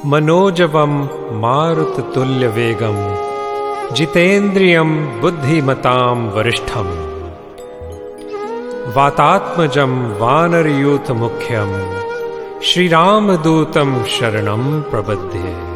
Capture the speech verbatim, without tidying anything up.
मनोजवं मारुततुल्यवेगं जितेन्द्रियं बुद्धिमतां वरिष्ठं वातात्मजं वानरयूथमुख्यं श्रीरामदूतं शरणं प्रपद्ये।